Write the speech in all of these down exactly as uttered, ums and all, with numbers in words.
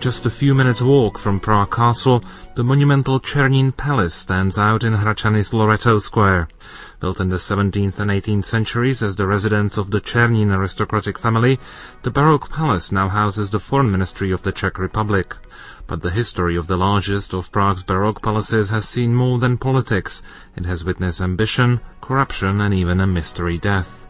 Just a few minutes' walk from Prague Castle, the monumental Černín Palace stands out in Hradčany's Loreto Square. Built in the seventeenth and eighteenth centuries as the residence of the Černín aristocratic family, the Baroque palace now houses the foreign ministry of the Czech Republic. But the history of the largest of Prague's Baroque palaces has seen more than politics. It has witnessed ambition, corruption, and even a mystery death.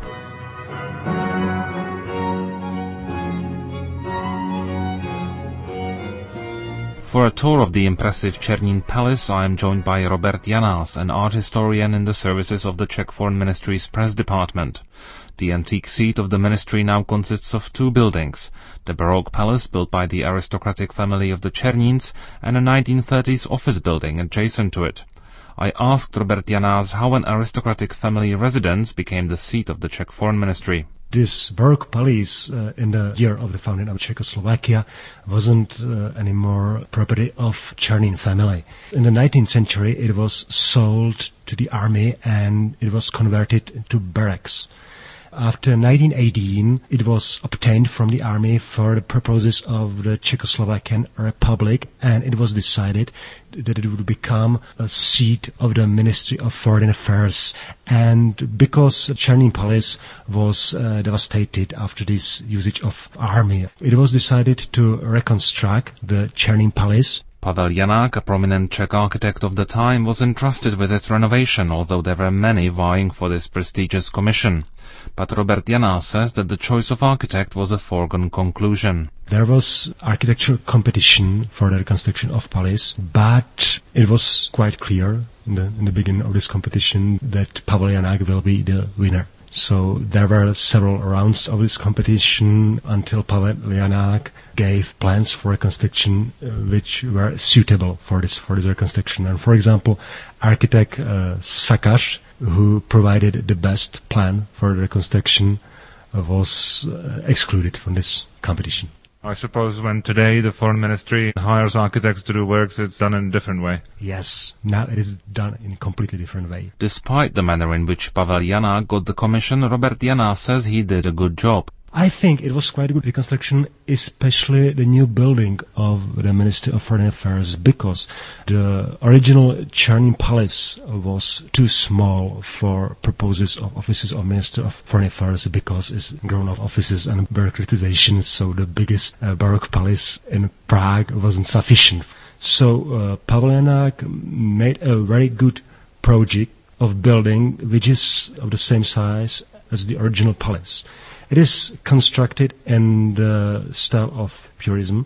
For a tour of the impressive Černín Palace, I am joined by Robert Janás, an art historian in the services of the Czech Foreign Ministry's press department. The antique seat of the ministry now consists of two buildings, the Baroque palace built by the aristocratic family of the Černíns and a nineteen thirties office building adjacent to it. I asked Robert Janás how an aristocratic family residence became the seat of the Czech Foreign Ministry. This Baroque palace uh, in the year of the founding of Czechoslovakia wasn't uh, anymore property of Černín family. In the nineteenth century it was sold to the army and it was converted into barracks. After nineteen eighteen, it was obtained from the army for the purposes of the Czechoslovakian Republic, and it was decided that it would become a seat of the Ministry of Foreign Affairs. And because Černín Palace was uh, devastated after this usage of army, it was decided to reconstruct the Černín Palace. Pavel Janák, a prominent Czech architect of the time, was entrusted with its renovation, although there were many vying for this prestigious commission. But Robert Janás says that the choice of architect was a foregone conclusion. There was architectural competition for the reconstruction of palace, but it was quite clear in the, in the beginning of this competition that Pavel Janák will be the winner. So there were several rounds of this competition until Pavel Janák gave plans for reconstruction uh, which were suitable for this for this reconstruction. And for example, architect uh, Sakaš, who provided the best plan for the reconstruction, uh, was uh, excluded from this competition. I suppose when today the foreign ministry hires architects to do works, it's done in a different way. Yes, now it is done in a completely different way. Despite the manner in which Pavel Janák got the commission, Robert Janás says he did a good job. I think it was quite a good reconstruction, especially the new building of the Ministry of Foreign Affairs, because the original Černín Palace was too small for purposes of offices of Minister of Foreign Affairs, because it's grown of offices and bureaucratization, so the biggest uh, Baroque palace in Prague wasn't sufficient. So uh, Pavel Janák made a very good project of building which is of the same size as the original palace. It is constructed in the style of purism,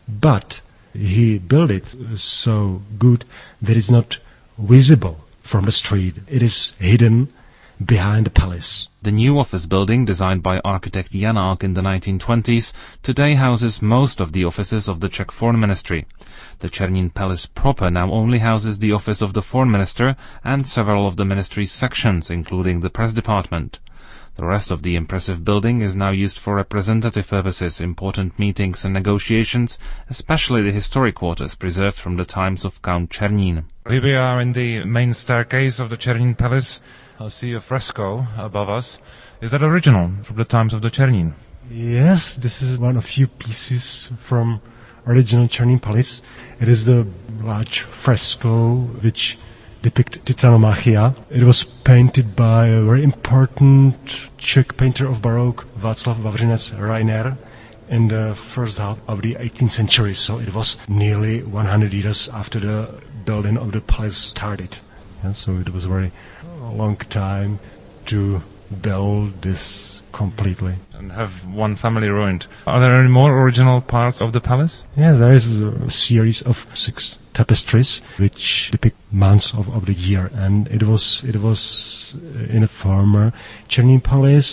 but he built it so good that it's not visible from the street. It is hidden behind the palace. The new office building, designed by architect Janák in the nineteen twenties, today houses most of the offices of the Czech Foreign Ministry. The Černín Palace proper now only houses the office of the Foreign Minister and several of the ministry's sections, including the press department. The rest of the impressive building is now used for representative purposes, important meetings and negotiations, especially the historic quarters preserved from the times of Count Černín. Here we are in the main staircase of the Černín Palace. I see a fresco above us. Is that original from the times of the Černín? Yes, this is one of few pieces from original Černín Palace. It is the large fresco which depict Titanomachia. It was painted by a very important Czech painter of Baroque, Václav Vavřinec Reiner, in the first half of the eighteenth century. So it was nearly one hundred years after the building of the palace started. And so it was a very long time to build this completely. And have one family ruined. Are there any more original parts of the palace? Yes, there is a series of six tapestries which depict months of, of the year, and it was it was in a former Černín Palace,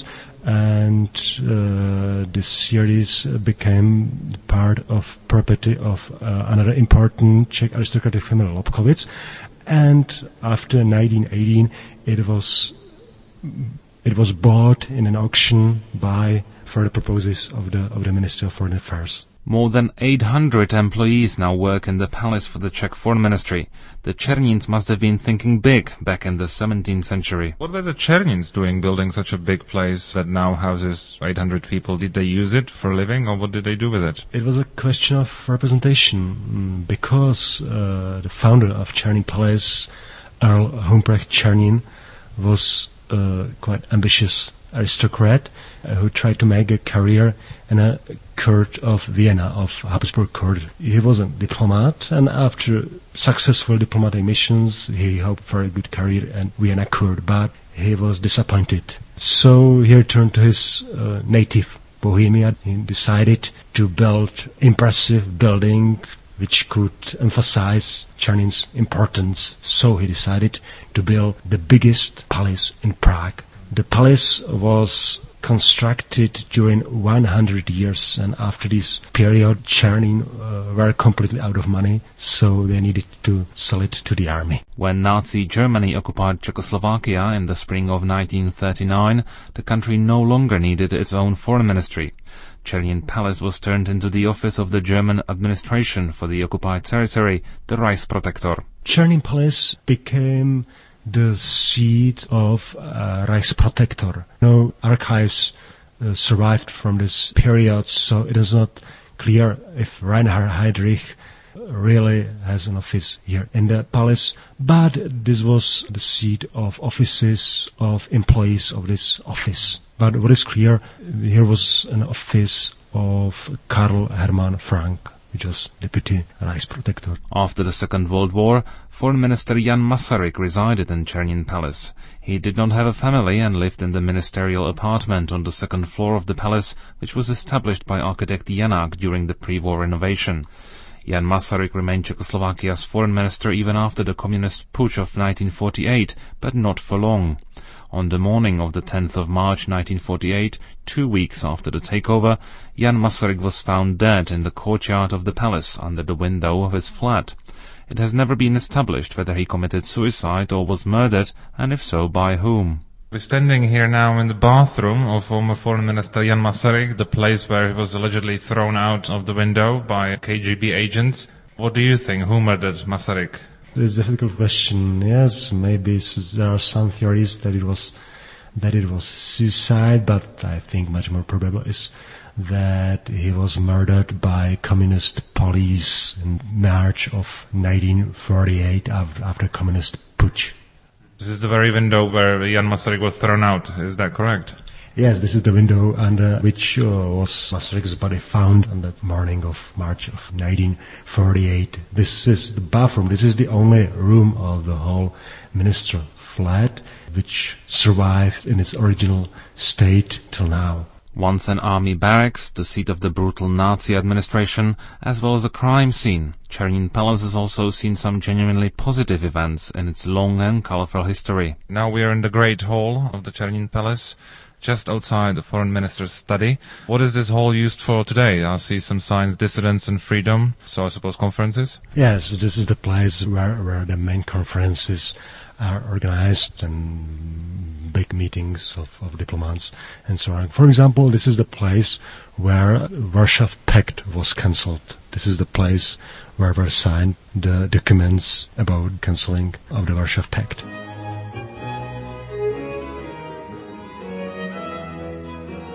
and uh, this series became part of property of uh, another important Czech aristocratic family, Lobkowicz, and after nineteen eighteen it was it was bought in an auction by for the purposes of the of the Ministry of Foreign Affairs. More than eight hundred employees now work in the palace for the Czech Foreign Ministry. The Czernins must have been thinking big back in the seventeenth century. What were the Czernins doing building such a big place that now houses eight hundred people? Did they use it for a living, or what did they do with it? It was a question of representation, because uh, the founder of Czernin Palace, Earl Humbrecht Czernin, was a quite ambitious aristocrat uh, who tried to make a career in a court of Vienna, of Habsburg court. He was a diplomat, and after successful diplomatic missions, he hoped for a good career at Vienna court, but he was disappointed. So he returned to his uh, native Bohemia. He decided to build impressive building which could emphasize Czernin's importance. So he decided to build the biggest palace in Prague. The palace was constructed during one hundred years, and after this period, Czernin uh, were completely out of money, so they needed to sell it to the army. When Nazi Germany occupied Czechoslovakia in the spring of nineteen thirty-nine, the country no longer needed its own foreign ministry. Czernin Palace was turned into the office of the German administration for the occupied territory, the Reichsprotektor. Czernin Palace became the seat of uh, Reichsprotektor. No archives uh, survived from this period, so it is not clear if Reinhard Heydrich really has an office here in the palace, but this was the seat of offices of employees of this office. But what is clear, here was an office of Karl Hermann Frank, which was Deputy Reichsprotektor. After the Second World War, Foreign Minister Jan Masaryk resided in Czernin Palace. He did not have a family and lived in the ministerial apartment on the second floor of the palace, which was established by architect Janák during the pre-war renovation. Jan Masaryk remained Czechoslovakia's foreign minister even after the communist putsch of nineteen forty-eight, but not for long. On the morning of the tenth of March nineteen forty-eight, two weeks after the takeover, Jan Masaryk was found dead in the courtyard of the palace under the window of his flat. It has never been established whether he committed suicide or was murdered, and if so, by whom. We're standing here now in the bathroom of former Foreign Minister Jan Masaryk, the place where he was allegedly thrown out of the window by K G B agents. What do you think? Who murdered Masaryk? It's a difficult question. Yes, maybe there are some theories that it was that it was suicide, but I think much more probable is that he was murdered by communist police in March of nineteen forty-eight after, after communist putsch. This is the very window where Jan Masaryk was thrown out, is that correct? Yes, this is the window under which uh, was Masaryk's body found on that morning of March of nineteen forty-eight. This is the bathroom. This is the only room of the whole ministerial flat which survived in its original state till now. Once an army barracks, the seat of the brutal Nazi administration, as well as a crime scene, Czernin Palace has also seen some genuinely positive events in its long and colorful history. Now we are in the Great Hall of the Czernin Palace, just outside the Foreign Minister's study. What is this hall used for today? I see some signs, dissidence and freedom, so I suppose conferences? Yes, this is the place where, where the main conferences are organized and big meetings of, of diplomats and so on. For example, this is the place where Warsaw Pact was cancelled. This is the place where were signed the documents about cancelling of the Warsaw Pact.